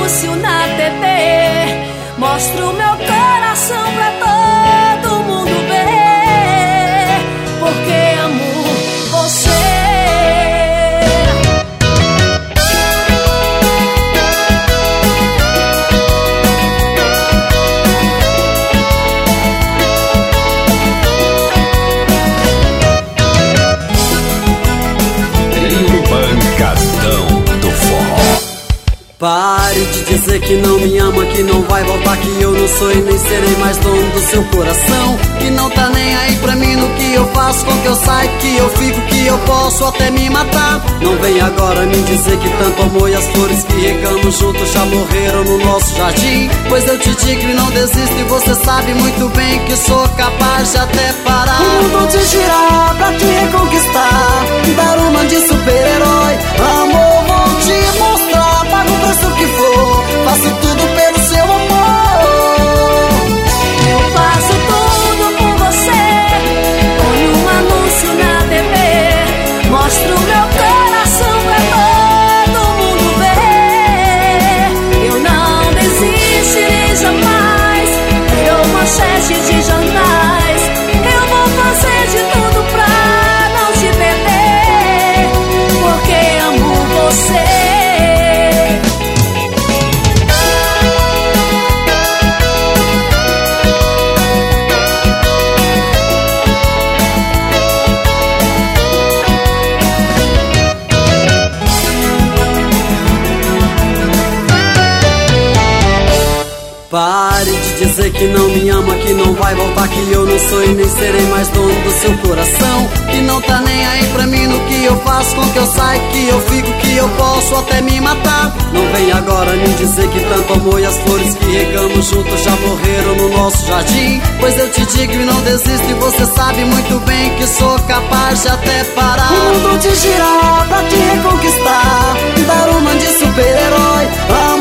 anúncio na TV, mostro meu coração pra todo mundo ver, porque amo você. Pare de dizer que não me ama, que não vai voltar, que eu não sou e nem serei mais dono do seu coração, que não tá nem aí pra mim no que eu faço, com que eu saio, que eu fico, que eu posso até me matar. Não vem agora me dizer que tanto amor e as flores que regamos juntos já morreram no nosso jardim, pois eu te digo e não desisto, e você sabe muito bem que sou capaz de até parar. O mundo te girar pra te reconquistar, dar uma de super-herói. Amor, vou te mostrar, pago o preço que for, faço tudo pelo seu amor. Eu faço tudo por você, ponho um anúncio na TV, mostro meu coração pra todo mundo ver. Eu não desistirei jamais, virou manchete de jornais. Eu vou fazer de tudo pra não te perder, porque amo você. Pare de dizer que não me ama, que não vai voltar, que eu não sou e nem serei mais dono do seu coração, que não tá nem aí pra mim no que eu faço, com que eu saio, que eu fico, que eu posso até me matar. Não vem agora me dizer que tanto amor e as flores que regamos juntos já morreram no nosso jardim, pois eu te digo e não desisto, e você sabe muito bem que sou capaz de até parar. O mundo te girar pra te reconquistar, dar uma de super-herói.